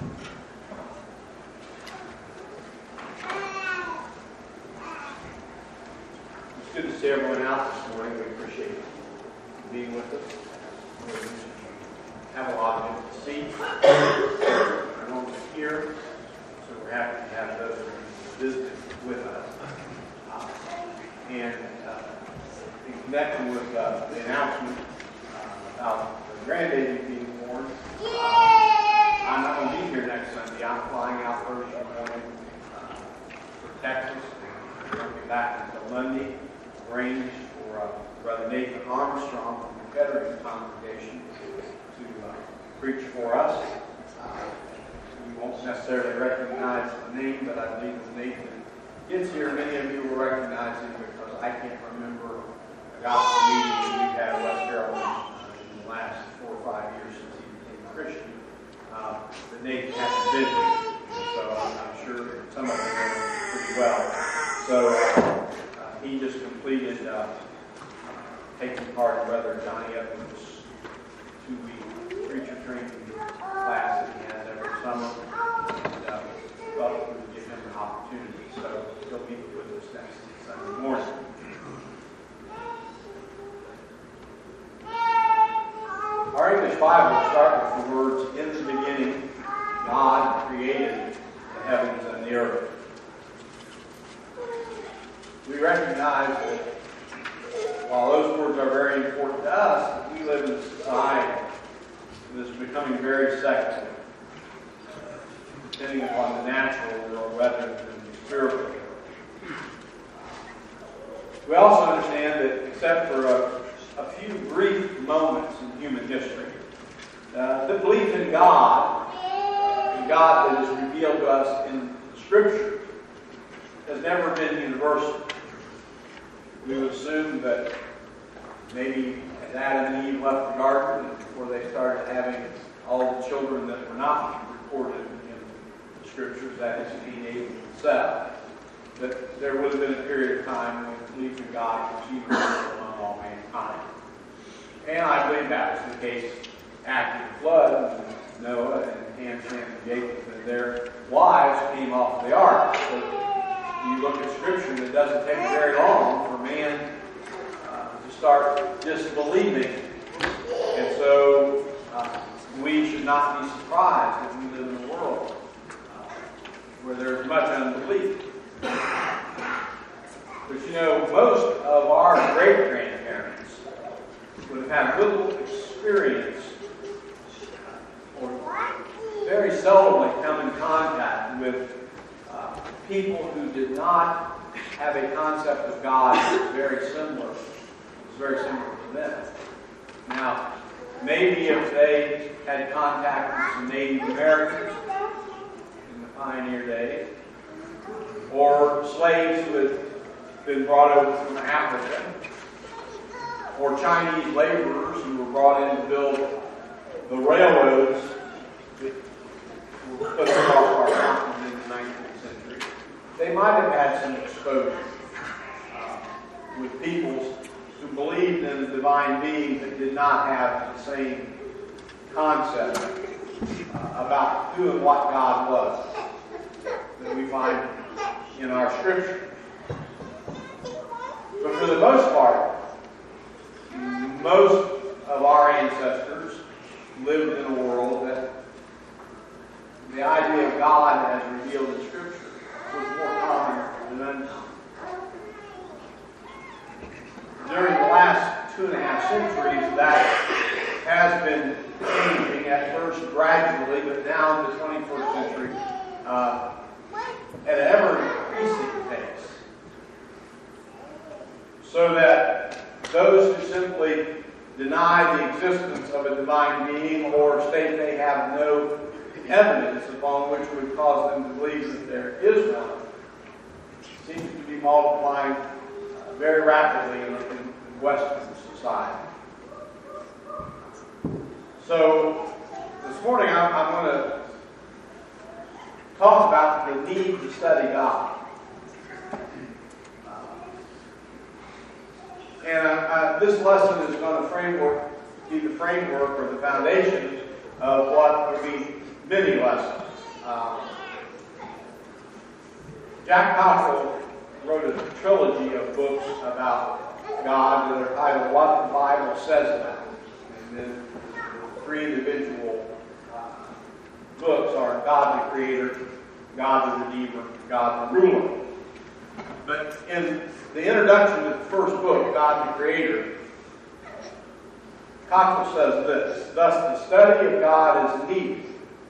It's good to see everyone out this morning. We appreciate you being with us. We have a lot of empty seats. We're normally here, so we're happy to have those visiting with us. And in connection with the announcement about the grandbaby being born, I'm not going to be here next Sunday. I'm flying out Thursday morning for Texas. I'm going to be back until Monday. Arranged for Brother Nathan Armstrong from the Kettering congregation to preach for us. You won't necessarily recognize the name, but I believe as Nathan gets here, many of you will recognize him because I can't remember a gospel meeting we've had at West Carolina in the last 4 or 5 years since he became a Christian. But Nathan hasn't been here, so I'm sure some of them know pretty well. So he just completed taking part in Brother Johnny Evans' 2-week preacher training class that he has every summer. And thought we would give him an opportunity. So he'll be with us next Sunday morning. Our English Bible will start with the words, "In the beginning, God created the heavens and the earth." We recognize that while those words are very important to us, we live in a society that is becoming very secular, depending upon the natural world rather than the spiritual world. We also understand that except for a few brief moments in human history, the belief in God, the God that is revealed to us in the Scripture, has never been universal. We would assume that maybe as Adam and Eve left the garden and before they started having all the children that were not recorded in the Scriptures, that is, Cain, Abel, and Seth, that there would have been a period of time when belief in God was universal among all mankind. And I believe that was the case after the flood, when Noah and Ham, Shem, and Japheth and their wives came off the ark. So you look at Scripture, and it doesn't take very long for man to start disbelieving. And so we should not be surprised that we live in a world where there's much unbelief. But you know, most of our great-grandparents would have had little experience or very seldomly come in contact with people who did not have a concept of God that was very similar. It was very similar to them. Now, maybe if they had contact with some Native Americans in the pioneer days, or slaves who had been brought over from Africa, or Chinese laborers who were brought in to build the railroads that were put across our continent in the 19th century, they might have had some exposure with peoples who believed in a divine being that did not have the same concept about who and what God was that we find in our Scripture. But for the most part, most of our ancestors lived in a world that the idea of God as revealed in Scripture was more common than uncommon. During the last 2.5 centuries, that has been changing, at first gradually, but now in the 21st century, at an ever-increasing pace. So that those who simply deny the existence of a divine being or state they have no evidence upon which would cause them to believe that there is one seems to be multiplying very rapidly in Western society. So this morning I'm going to talk about the need to study God. And this lesson is going to be the framework or the foundation of what will be many lessons Jack Cockrell wrote a trilogy of books about God that are titled What the Bible Says About Him. And then the three individual books are God the Creator, God the Redeemer, God the Ruler. But in the introduction to the first book, God the Creator, Cockrell says this: thus the study of God is needed,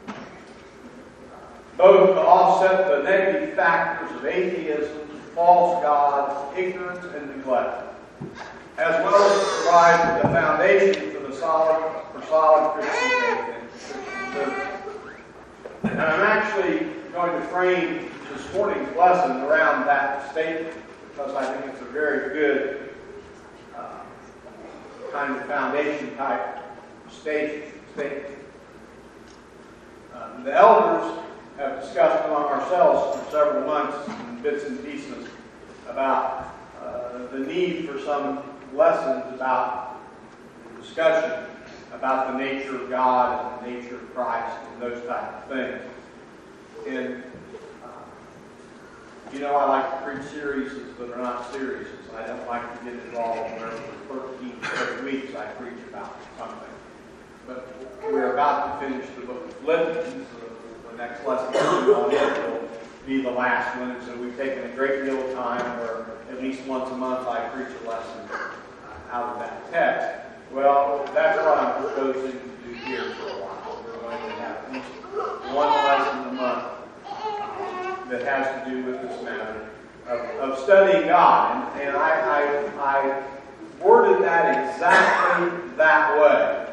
both to offset the negative factors of atheism, false gods, ignorance, and neglect, as well as to provide the foundation for solid Christian faith and Christian living. And I'm actually going to frame this morning's lesson around that statement because I think it's a very good kind of foundation type statement. The elders have discussed among ourselves for several months in bits and pieces about the need for some lessons about discussion about the nature of God and the nature of Christ and those type of things. And I like to preach series that are not series. I don't like to get involved where for 13 straight weeks I preach about something. But we're about to finish the book of Philippians. The next lesson on it will be the last one. And so we've taken a great deal of time where at least once a month I preach a lesson out of that text. Well, that's what I'm proposing to do here for a while. We're going to have at least one lesson a month that has to do with this matter of studying God. And I worded that exactly that way.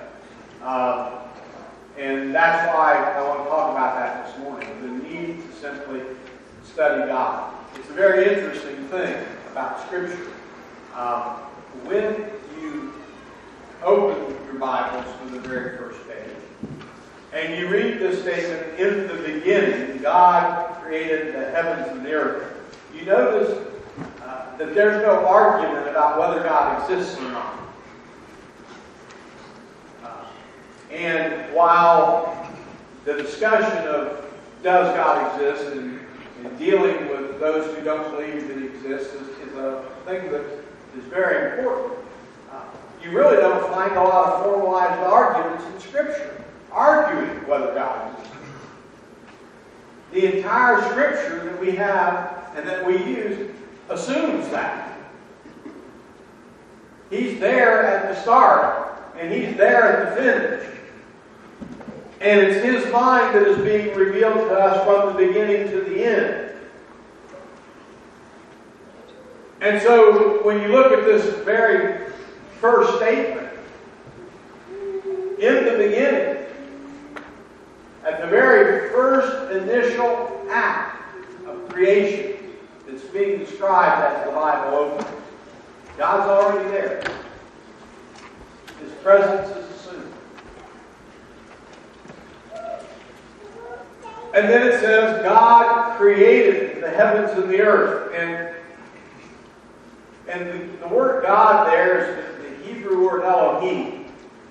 And that's why I want to talk about that this morning, the need to simply study God. It's a very interesting thing about Scripture. When you open your Bibles to the very first page, and you read this statement, in the beginning, God created the heavens and the earth, you notice that there's no argument about whether God exists or not. And while the discussion of does God exist and dealing with those who don't believe that He exists is a thing that is very important, you really don't find a lot of formalized arguments in Scripture arguing whether God exists. The entire Scripture that we have and that we use assumes that. He's there at the start and He's there at the finish. And it's His mind that is being revealed to us from the beginning to the end. And so when you look at this very first statement, in the beginning, at the very first initial act of creation that's being described as the Bible opens, God's already there. His presence is assumed. And then it says, God created the heavens and the earth. And the word God there is the Hebrew word Elohim.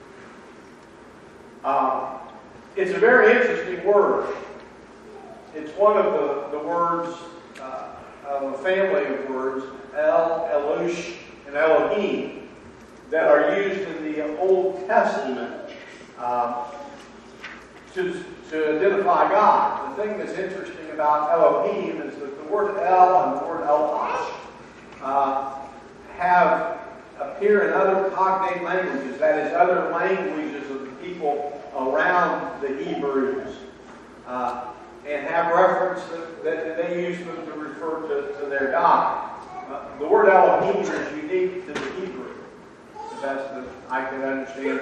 It's a very interesting word. It's one of the words of a family of words, El, Elush, and Elohim, that are used in the Old Testament to identify God. The thing that's interesting about Elohim is that the word El and the word Elosh appear in other cognate languages, that is, other languages of the people around the Hebrews, and have reference that they use them to refer to their God. The word Elohim is unique to the Hebrew, the best that I can understand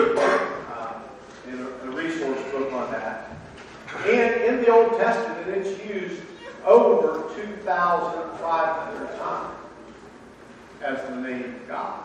in a resource book on that. And in the Old Testament, it's used over 2,500 times as the name of God.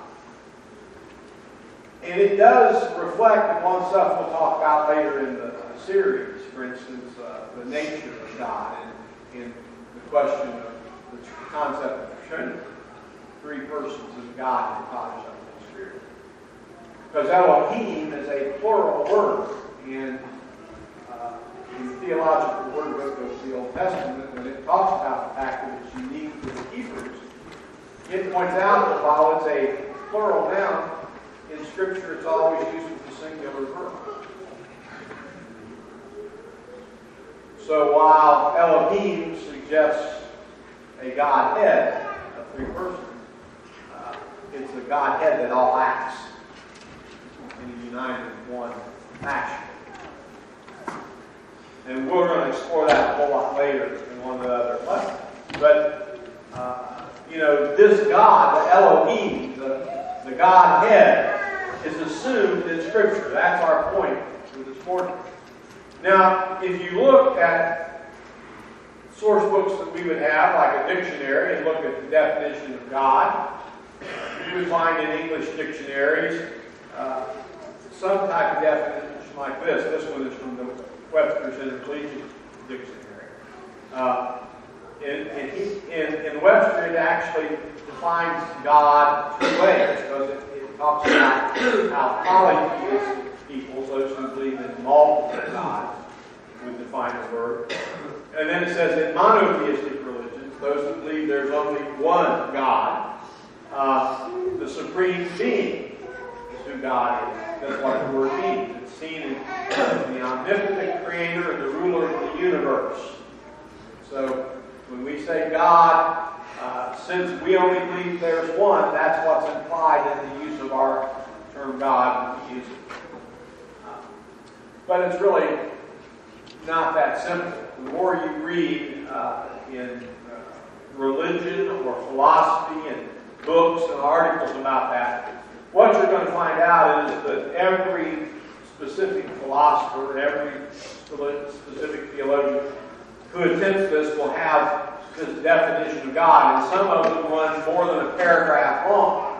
And it does reflect upon stuff we'll talk about later in the series. For instance, the nature of God and the question of the concept of the Trinity. Three persons of God, the Father, Son, and Spirit. Because Elohim is a plural word. And in theological word book of the Old Testament, when it talks about the fact that it's unique to the Hebrews, it points out that while it's a plural noun, in Scripture it's always used with the singular verb. So while Elohim suggests a Godhead, a three persons, it's a Godhead that all acts in a united one action. And we're going to explore that a whole lot later in one of the other lessons. But, this God, the Elohim, the Godhead, is assumed in Scripture. That's our point for this morning. Now, if you look at source books that we would have, like a dictionary, and look at the definition of God, you would find in English dictionaries some type of definition like this. This one is from the Webster's Intercollegiate Dictionary. In Webster, it actually defines God two ways, because it talks about how polytheistic peoples, those who believe in multiple gods, would define the word. And then it says in monotheistic religions, those who believe there's only one God, the supreme being is who God is. That's what the word means. It's seen in the omnipotent creator and the ruler of the universe. So when we say God, since we only believe there's one, that's what's implied in the use of our term God when we use it. But it's really not that simple. The more you read in religion or philosophy and books and articles about that, what you're going to find out is that every specific philosopher, every specific theologian who attempts this will have this definition of God, and some of them run more than a paragraph long.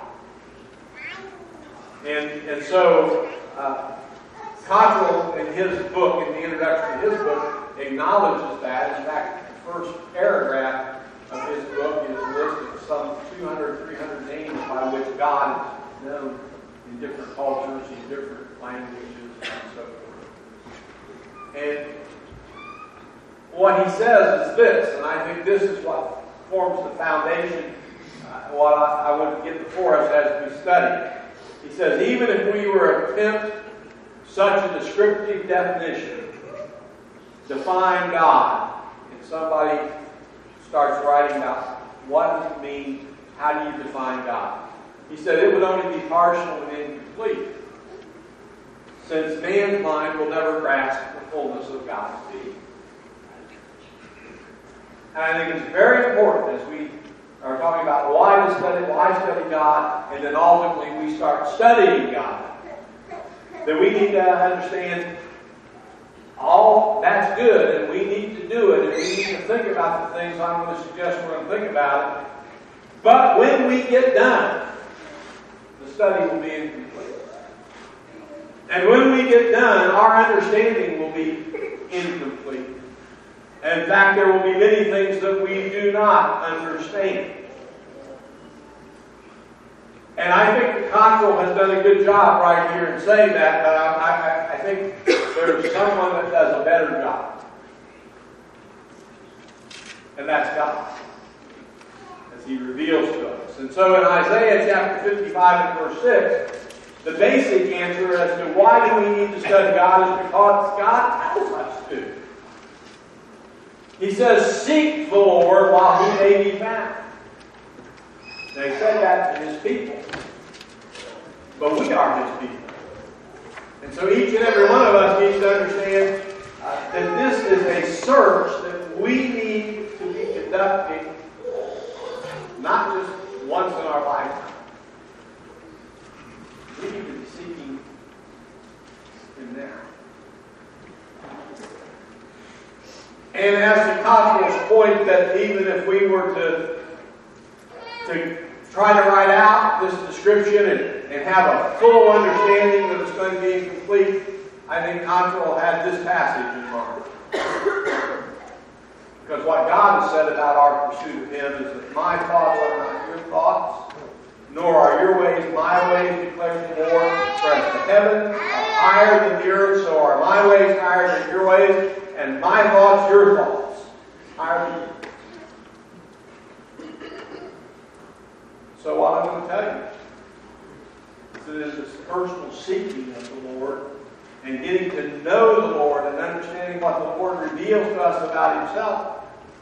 And so Cottrell, in his book, in the introduction to his book, acknowledges that. In fact, the first paragraph of his book is a list of some 200, 300 names by which God is known in different cultures, in different languages, and so forth. And what he says is this, and I think this is what forms the foundation, what I want to get before us as we study. He says, even if we were to attempt such a descriptive definition, define God, and somebody starts writing about what does it mean, how do you define God? He said it would only be partial and incomplete, since man's mind will never grasp the fullness of God's being. And I think it's very important as we are talking about why study God, and then ultimately we start studying God, that we need to understand all that's good, and we need to do it, and we need to think about the things I'm going to suggest we're going to think about it. But when we get done, the study will be incomplete. And when we get done, our understanding will be incomplete. In fact, there will be many things that we do not understand. And I think Cottrell has done a good job right here in saying that, but I think there's someone that does a better job. And that's God, as He reveals to us. And so in Isaiah chapter 55 and verse 6, the basic answer as to why do we need to study God is because God tells us to. He says, seek the Lord while He may be found. They said that to His people. But we are His people. And so each and every one of us needs to understand that this is a search that we need to be conducting, not just once in our lifetime. We need to be seeking Him now. And as to Cottrell's point that even if we were to try to write out this description and have a full understanding that it's going to be incomplete, I think Cottrell had this passage in mind. Because what God has said about our pursuit of Him is that my thoughts are not your thoughts, nor are your ways my ways, declares the Lord. For as the heavens are higher than the earth, so are my ways higher than your ways, and my thoughts your thoughts higher than yours. So what I'm going to tell you is this personal seeking of the Lord and getting to know the Lord and understanding what the Lord reveals to us about Himself.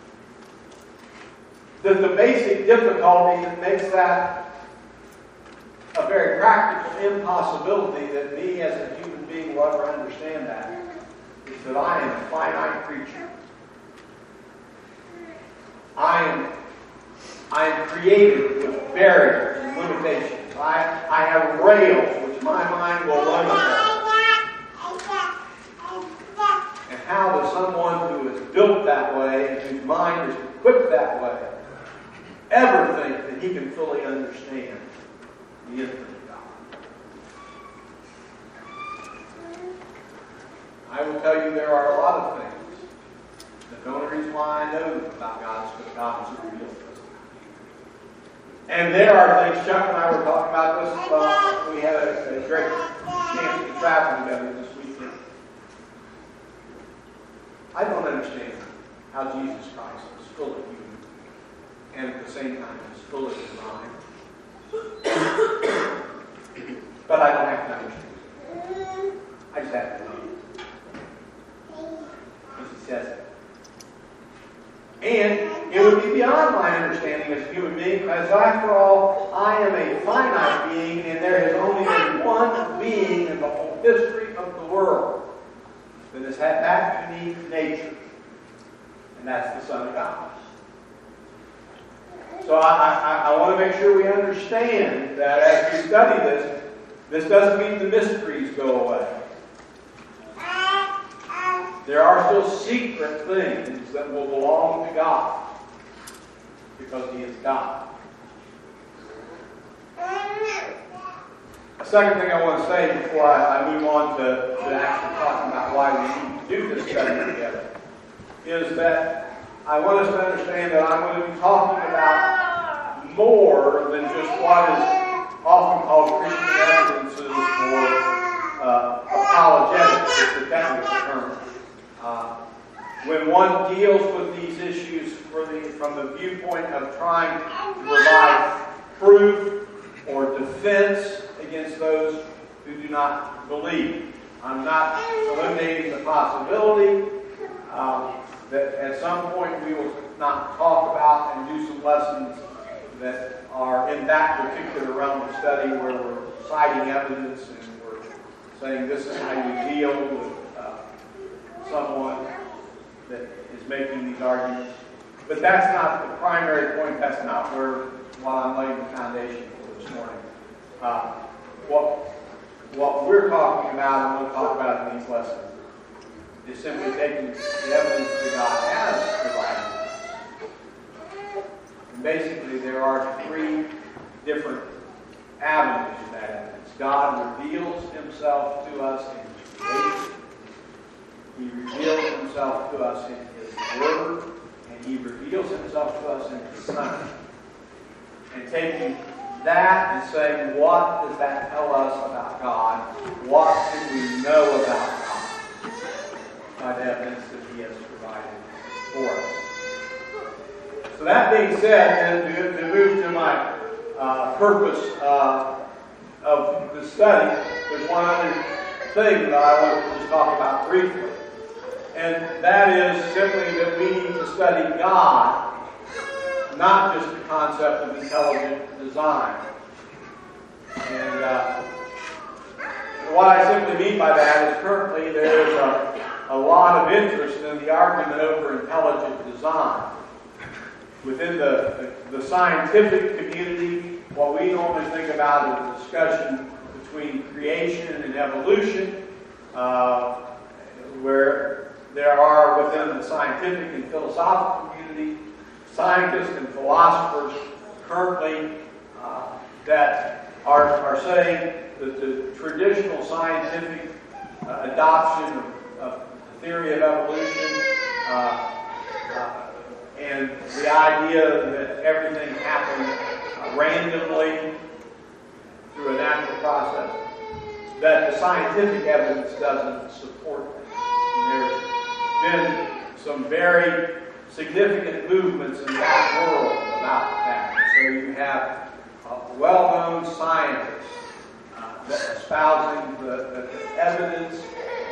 The basic difficulty that makes that a very practical impossibility that me as a human being will ever understand that is that I am a finite creature. I am created with barriers and limitations. I have rails which my mind will run upon. And how does someone who is built that way, and whose mind is equipped that way, ever think that he can fully understand the infinite God? I will tell you there are a lot of things that the only reason why I know about God is because God has revealed to us. And there are things, Chuck and I were talking about this, we had a great chance to travel together this weekend. I don't understand how Jesus Christ is fully human and at the same time is fully divine. But I don't have to understand. I just have to know. Because He says it. And it would be beyond my understanding as a human being, because after all, I am a finite being, and there has only been one being in the whole history of the world that has had that unique nature, and that's the Son of God. So I want to make sure we understand that as we study this doesn't mean the mysteries go away. There are still secret things that will belong to God because He is God. A second thing I want to say before I move on to actually talking about why we need to do this study together is that I want us to understand that I'm going to be talking about more than just what is often called Christian evidences or apologetics, is the technical term. When one deals with these issues from the viewpoint of trying to provide proof or defense against those who do not believe. I'm not eliminating the possibility that at some point we will not talk about and do some lessons that are in that particular realm of study where we're citing evidence and we're saying this is how you deal with someone that is making these arguments. But that's not the primary point. That's not what I'm laying the foundation for this morning. What we're talking about, and we'll talk about in these lessons, is simply taking the evidence that God has provided us. And basically, there are three different avenues of that evidence. God reveals Himself to us in His creation. He reveals Himself to us in His Word, and He reveals Himself to us in His Son. And taking that and saying, what does that tell us about God? What do we know about God by the evidence that He has provided for us? So that being said, and to move to my purpose of the study, there's one other thing that I want to just talk about briefly. And that is simply that we need to study God, not just the concept of intelligent design. And what I simply mean by that is currently there is a lot of interest in the argument over intelligent design. Within the scientific community, what we normally think about is a discussion between creation and evolution, where there are within the scientific and philosophical community scientists and philosophers currently that are saying that the traditional scientific adoption of the theory of evolution and the idea that everything happened randomly through a natural process that the scientific evidence doesn't support that. And there's been some very significant movements in that world about that. So you have well-known scientists that espousing that the evidence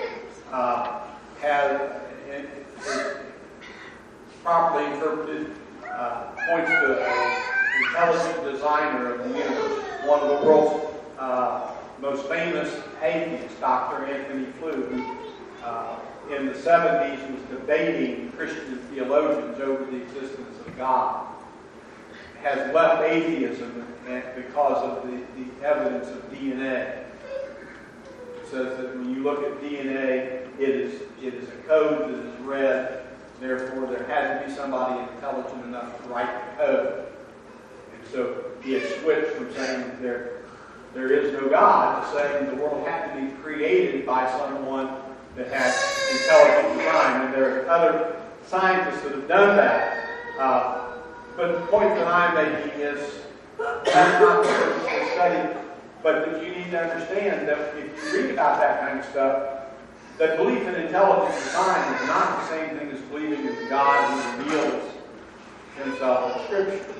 is properly interpreted, points to an intelligent designer of the universe. One of the world's most famous atheists, Dr. Anthony Flew, who in the 70s was debating Christian theologians over the existence of God, has left atheism because of the evidence of DNA. It says that when you look at DNA, it is a code that is read. Therefore, there had to be somebody intelligent enough to write the code. And so he has switched from saying that there is no God to saying the world had to be created by someone that had intelligent design. And there are other scientists that have done that. But the point that I'm making is that's not the purpose of the study, but that you need to understand that if you read about that kind of stuff, that belief in intelligent design is not the same thing as believing in the God who reveals himself in Scripture.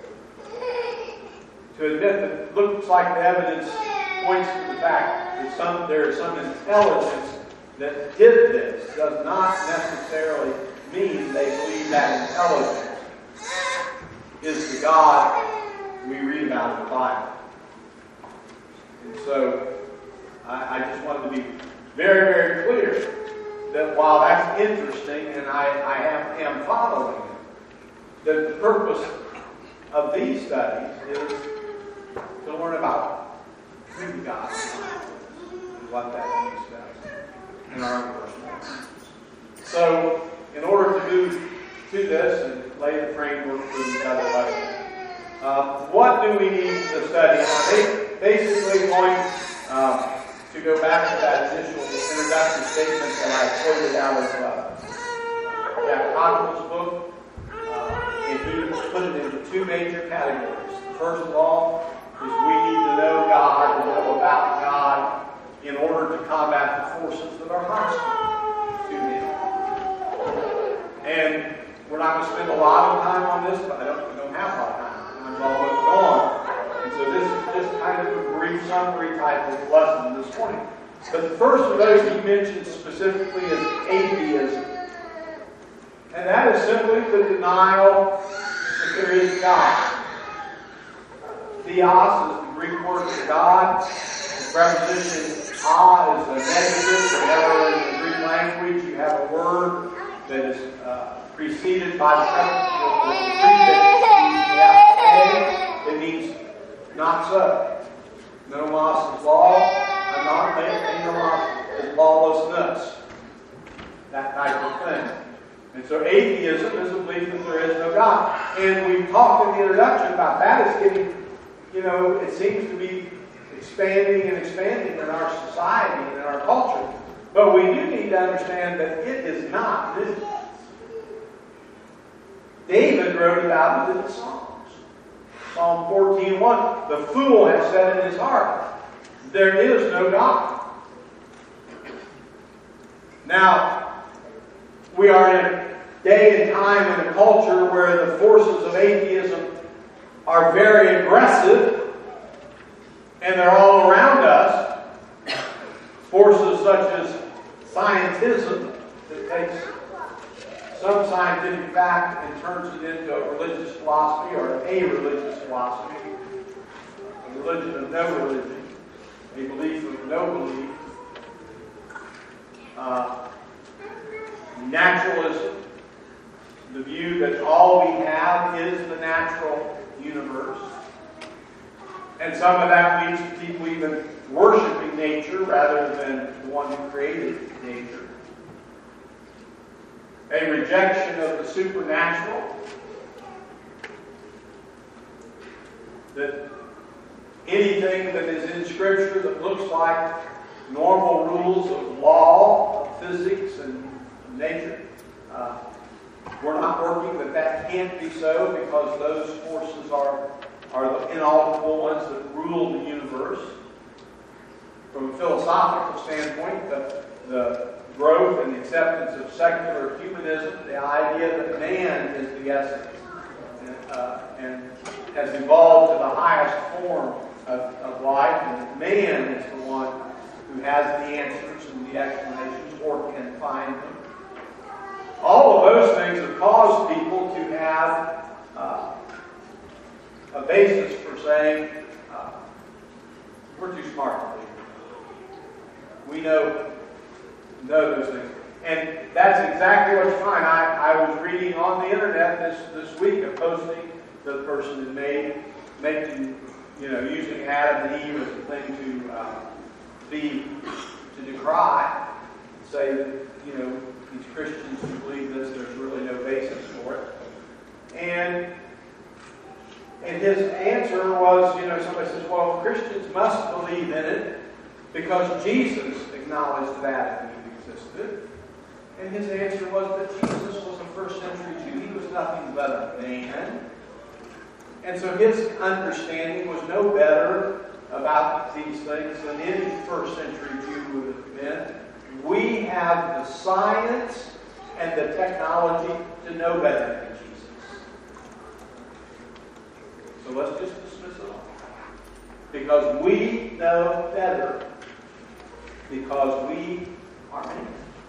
To admit that it looks like the evidence points to the fact that there is some intelligence that did this does not necessarily mean they believe that intelligence is the God we read about in the Bible. And so I just wanted to be very, very clear that while that's interesting and I am following it, that the purpose of these studies is to learn about who God is and what that means to us in our own personal life. So, in order to move to this and lay the framework for these other lessons, what do we need to study? I'm basically going to go back to that initial introductory statement that I quoted out of Jack Cockle's book, and he put it into two major categories. First of all, is we need to know God and know about God in order to combat the forces that are hostile to Him. And we're not going to spend a lot of time on this, but I don't have a lot of time. Time's almost gone. And so this is just kind of a brief summary type of lesson this morning. But the first of those he mentioned specifically is atheism. And that is simply the denial that there is God. Theos is the Greek word for God. The preposition a is a negative. Whenever in the Greek language you have a word that is preceded by the prefix, it means not so. Nomos is law, and not nomos is lawlessness. That type of thing. And so atheism is a belief that there is no God. And we talked in the introduction about that. It's getting, it seems to be expanding and expanding in our society and in our culture. But we do need to understand that it is not new. David wrote about it in the Psalms. Psalm 14:1, the fool has said in his heart, there is no God. Now, we are in a day and time in a culture where the forces of atheism are very aggressive, and they're all around us. Forces such as scientism that takes some scientific fact and turns it into a religious philosophy or a religious philosophy, a religion of no religion, a belief of no belief. Naturalism, the view that all we have is the natural universe. And some of that leads to people even worshiping nature rather than the one who created nature. A rejection of the supernatural. That anything that is in Scripture that looks like normal rules of law, of physics, and nature, we're not working that can't be so because those forces are the inaudible ones that rule the universe. From a philosophical standpoint, the growth and acceptance of secular humanism, the idea that man is the essence and has evolved to the highest form of life, and man is the one who has the answers and the explanations or can find them. All of those things have caused people to have a basis for saying, we're too smart to believe it. We know those things. And that's exactly what you find. I was reading on the internet this week a posting that the person had made, making, using Adam and Eve as a thing to decry, say that, these Christians who believe this, there's really no basis for it. And his answer was, somebody says, well, Christians must believe in it because Jesus acknowledged that Adam and Eve existed. And his answer was that Jesus was a first century Jew. He was nothing but a man. And so his understanding was no better about these things than any first century Jew would have been. We have the science and the technology to know better than Jesus. So let's just dismiss it all. Because we know better. Because we are men.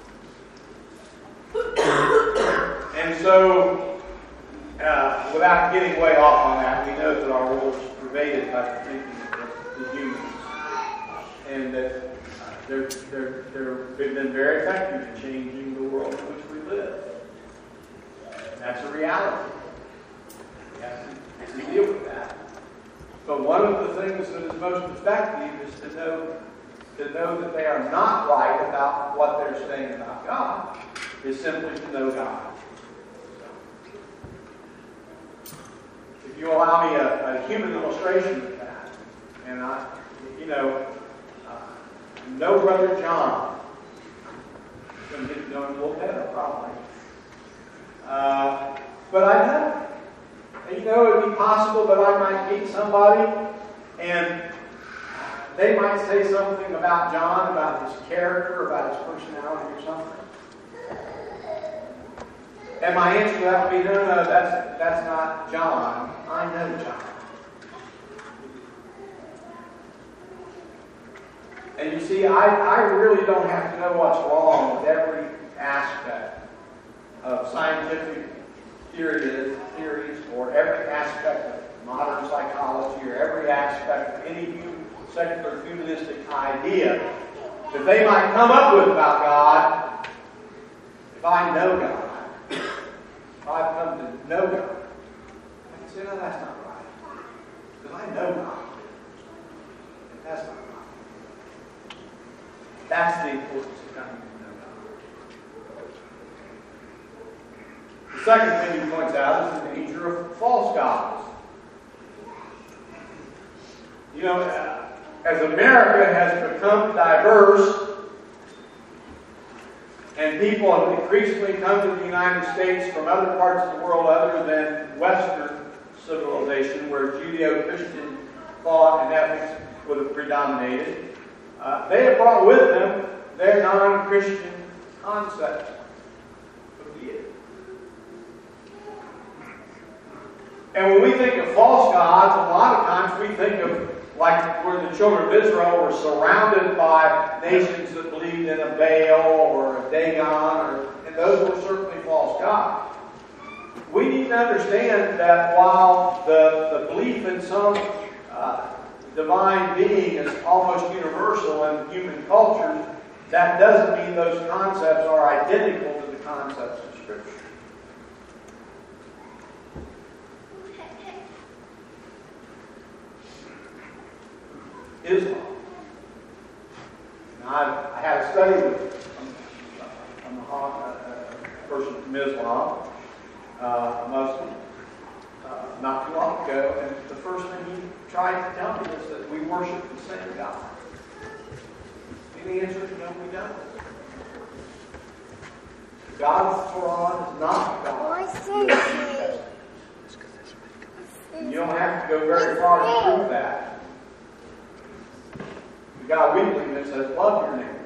And so, without getting way off on that, we know that our world is pervaded by the thinking of the humans. And that they've been very effective in changing the world in which we live. That's a reality. We have to deal with that. But one of the things that is most effective is to know that they are not right about what they're saying about God, is simply to know God. If you allow me a human illustration of that, and know Brother John. I'm going to get to know him a little better, probably. But I know. And it would be possible that I might meet somebody and they might say something about John, about his character, about his personality or something. And my answer to that would be, no, that's not John. I know John. And you see, I really don't have to know what's wrong with every aspect of scientific theories or every aspect of modern psychology or every aspect of any secular humanistic idea that they might come up with about God. If I know God, if I've come to know God, I can say, no, that's not right. Because I know God. And that's not right. That's the importance of coming to know God. The second thing he points out is the danger of false gods. As America has become diverse and people have increasingly come to the United States from other parts of the world other than Western civilization, where Judeo-Christian thought and ethics would have predominated, they have brought with them their non-Christian concepts of deity. And when we think of false gods, a lot of times we think of like where the children of Israel were surrounded by nations that believed in a Baal or a Dagon, and those were certainly false gods. We need to understand that while the belief in some divine being is almost universal in human cultures, that doesn't mean those concepts are identical to the concepts of Scripture. Islam. Now, I had a study with a person from Islam, a Muslim, not too long ago, and the first thing he tried to tell me is that we worship the same God. And the answer is no, we don't. God's Quran is not God. You don't have to go very far to prove that. The God we believe in says, love your neighbors.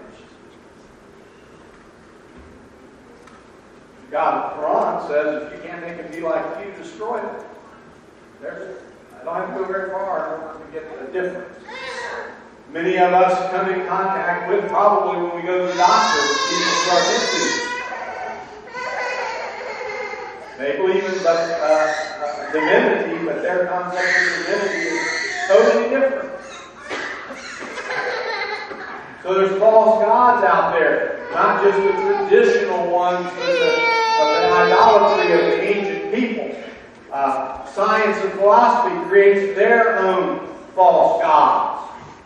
The God of the Quran says, if you can't make them be like you, destroy them. I don't have to go very far in order to get the difference. Many of us come in contact with, probably when we go to the doctor, people who are atheists. They believe in divinity, but their concept of divinity is totally different. So there's false gods out there, not just the traditional ones of the idolatry of the ancient people. Science and philosophy creates their own false gods.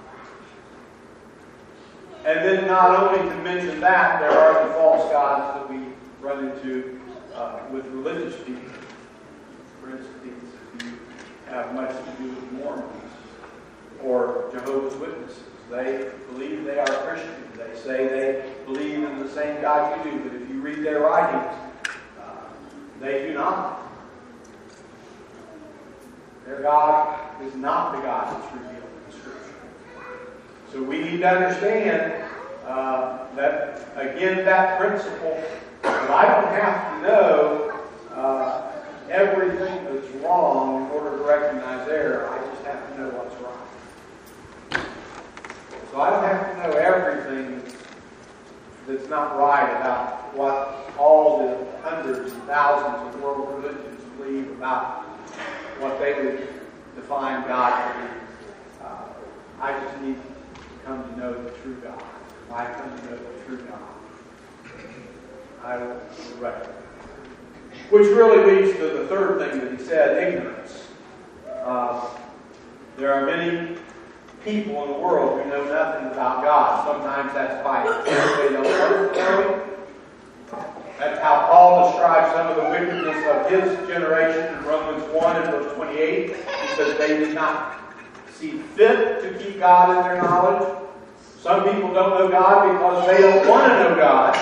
And then not only to mention that, there are the false gods that we run into with religious people. For instance, if you have much to do with Mormons or Jehovah's Witnesses, they believe they are Christians. They say they believe in the same God you do, but if you read their writings, they do not. Their God is not the God that's revealed in the Scripture. So we need to understand that, again, that principle, that I don't have to know everything that's wrong in order to recognize error. I just have to know what's right. So I don't have to know everything that's not right about what all the hundreds and thousands of world religions believe about what they would define God to be. I just need to come to know the true God. If I come to know the true God, I will recognize. Which really leads to the third thing that he said, ignorance. There are many people in the world who know nothing about God. Sometimes that's by they don't want to know it. That's how Paul describes some of the wickedness of his generation in Romans 1 and verse 28. He says they did not see fit to keep God in their knowledge. Some people don't know God because they don't want to know God.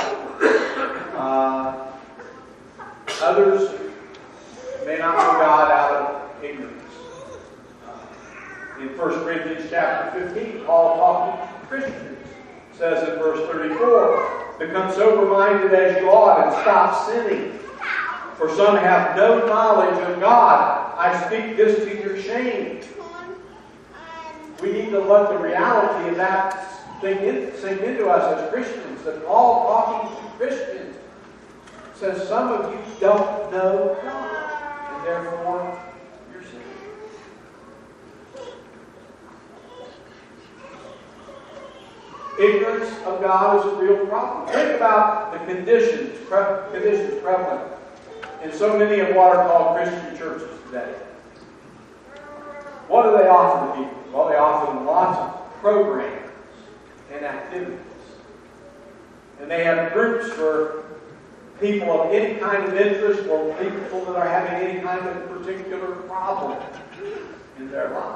Others may not know God out of ignorance. In 1 Corinthians chapter 15, Paul talking to Christians says in verse 34, become sober-minded as you ought and stop sinning. For some have no knowledge of God. I speak this to your shame. We need to let the reality of that sink into us as Christians. That Paul talking to Christians says some of you don't know God. And therefore, you're sinning. Ignorance of God is a real problem. Think about the conditions prevalent in so many of what are called Christian churches today. What do they offer to people? Well, they offer them lots of programs and activities. And they have groups for people of any kind of interest or people that are having any kind of particular problem in their life.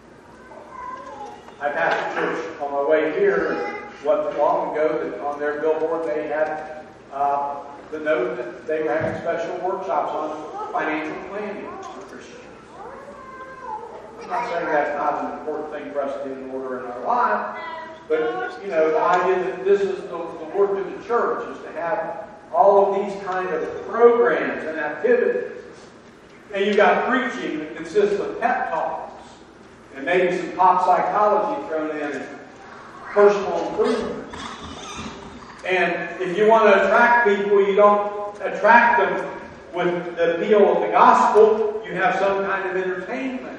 I passed a church on my way here, and wasn't long ago that on their billboard they had the note that they were having special workshops on financial planning for Christians. I'm not saying that's not an important thing for us to get in order in our life, but the idea that this is the work of the church is to have all of these kind of programs and activities. And you've got preaching that consists of pep talks. And maybe some pop psychology thrown in and personal improvement. And if you want to attract people, you don't attract them with the appeal of the gospel. You have some kind of entertainment.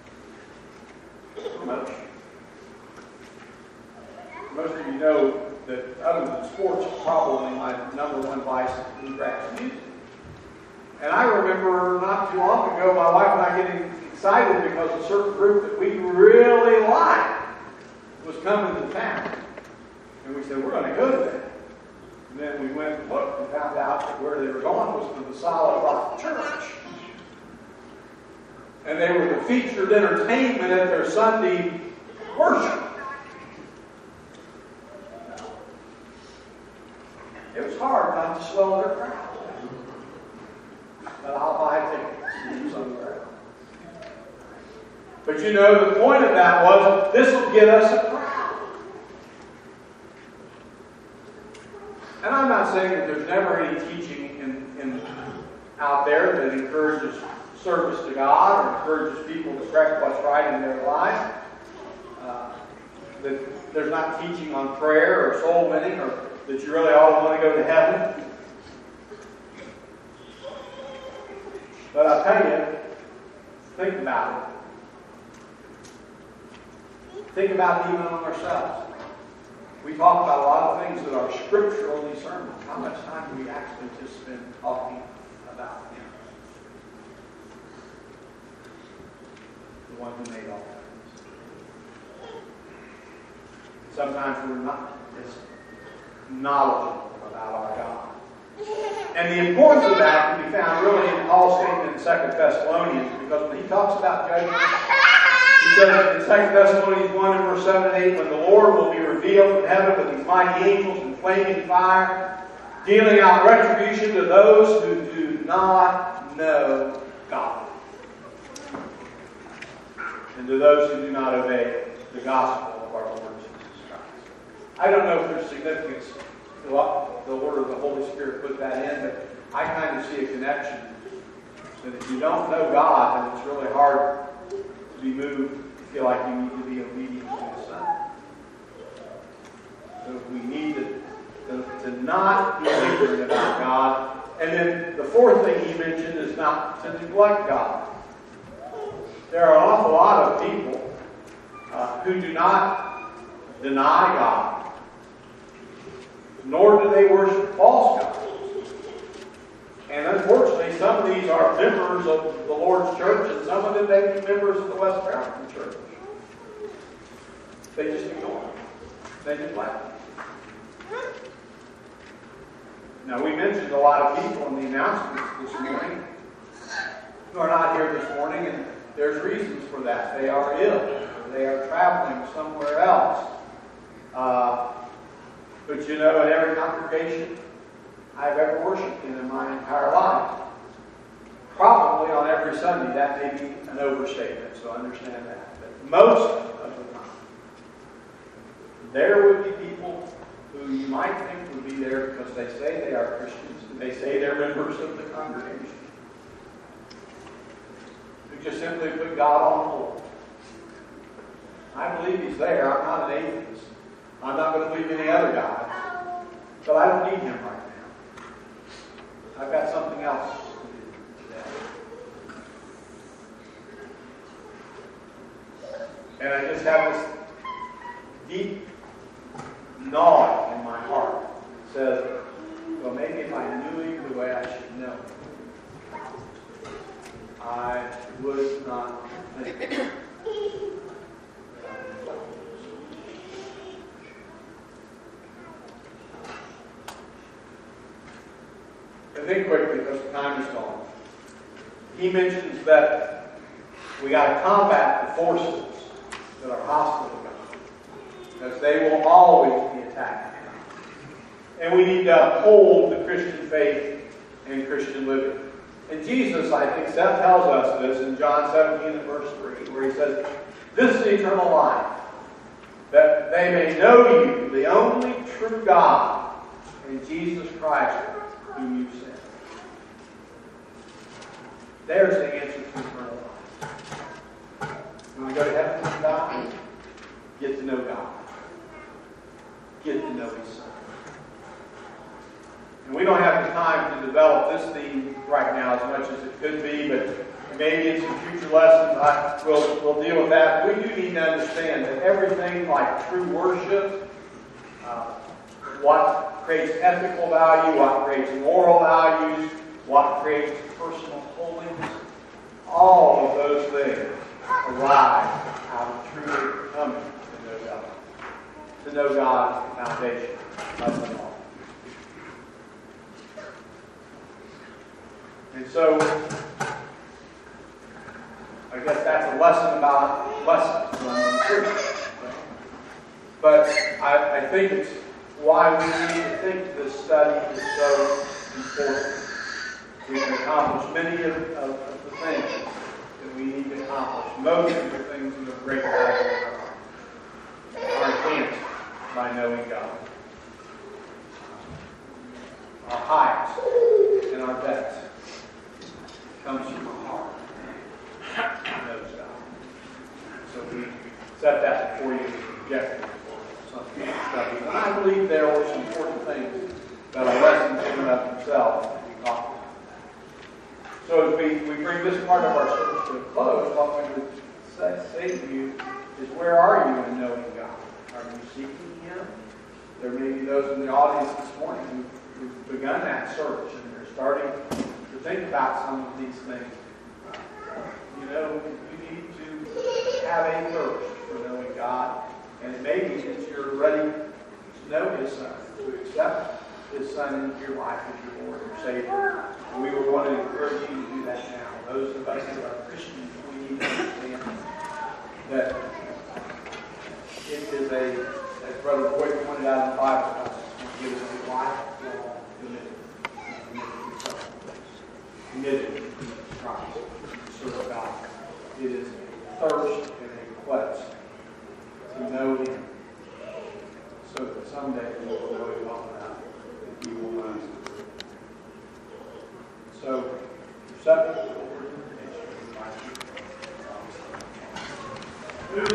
Most of you know that other than sports, probably my number one vice is bluegrass music. And I remember not too long ago, my wife and I getting excited because a certain group that we really liked was coming to town. And we said, we're going to go to that. And then we went and looked and found out that where they were going was to the Solid Rock Church. And they were the featured entertainment at their Sunday worship. It was hard not to swell their crowd. But I'll buy tickets somewhere else. But the point of that was, this will get us a crowd. not saying that there's never any teaching out there that encourages service to God or encourages people to correct what's right in their life. That there's not teaching on prayer or soul winning, or that you really all want to go to heaven. But I'll tell you, think about it. Think about it even on ourselves. We talk about a lot of things that are scriptural in these sermons. How much time do we actually just spend talking about Him? The one who made all things. Sometimes we're not as knowledgeable about our God. And the importance of that can be found really in Paul's statement in 2 Thessalonians, because when he talks about judgment, he says in 2 Thessalonians 1 and verse 7 and 8, when the Lord will be revealed in heaven with His mighty angels in flaming fire, dealing out retribution to those who do not know God, and to those who do not obey the gospel of our Lord Jesus Christ. I don't know if there's significance to what the Word of the Holy Spirit put that in, but I kind of see a connection. That if you don't know God, then it's really hard to be moved, to feel like you need to be obedient to His Son. So we need to not be ignorant about God. And then the fourth thing he mentioned is not to neglect God. There are an awful lot of people who do not deny God, nor do they worship false gods. And unfortunately, some of these are members of the Lord's church, and some of them may be members of the West Barrington Church. They just ignore them. They neglect them. Now, we mentioned a lot of people in the announcements this morning who are not here this morning, and there's reasons for that. They are ill, or they are traveling somewhere else. But you know, in every congregation I've ever worshiped in my entire life, probably on every Sunday, that may be an overstatement, so understand that. But most of the time, there would be people who you might think would be there because they say they are Christians and they say they're members of the congregation, who just simply put God on hold. I believe He's there. I'm not an atheist. I'm not going to believe any other God. But I don't need Him right now. I've got something else to do today. And I just have this deep gnawing in my heart that says, well, maybe if I knew Him the way I should know Him, I would not think. And then quickly, because the time is gone, he mentions that we got to combat the forces that are hostile to God, because they will always be attacking God. And we need to uphold the Christian faith and Christian living. And Jesus, I think, tells us this in John 17 and verse 3, where He says, "This is eternal life, that they may know You, the only true God, and Jesus Christ, whom You sent." There's the answer to eternal life. When we go to heaven with God, get to know God. Get to know His Son. And we don't have the time to develop this theme right now as much as it could be, but maybe in some future lessons we'll deal with that. We do need to understand that everything like true worship, what creates ethical value, what creates moral values, what creates personal holiness, all of those things arise out of truly coming to know God. To know God is the foundation of them all. And so, I guess that's a lesson about lessons. But I think it's why we need to think this study is so important. We can accomplish many of the things that we need to accomplish. Most of the things in the great Bible are enhanced by knowing God. our highest and our best comes from our heart. Knows God. So we set that before you as an objective for some future studies. And I believe there are some important things that are lessons in and of themselves that we talk about. So as we bring this part of our service to a close, what we would say to you is, where are you in knowing God? Are you seeking Him? There may be those in the audience this morning who've begun that search and they're starting to think about some of these things. You need to have a thirst for knowing God, and it may be that you're ready to know His Son, to accept His Son into your life as your Lord and Savior. And we would want to encourage you to do that now. Those of us who are Christians, we need to understand that it is as Brother Boyd pointed out in the Bible, it is a lifelong committed to Christ, to serve God. It is a thirst and a quest to know Him, so that someday we will know Him well enough that He will know us. So,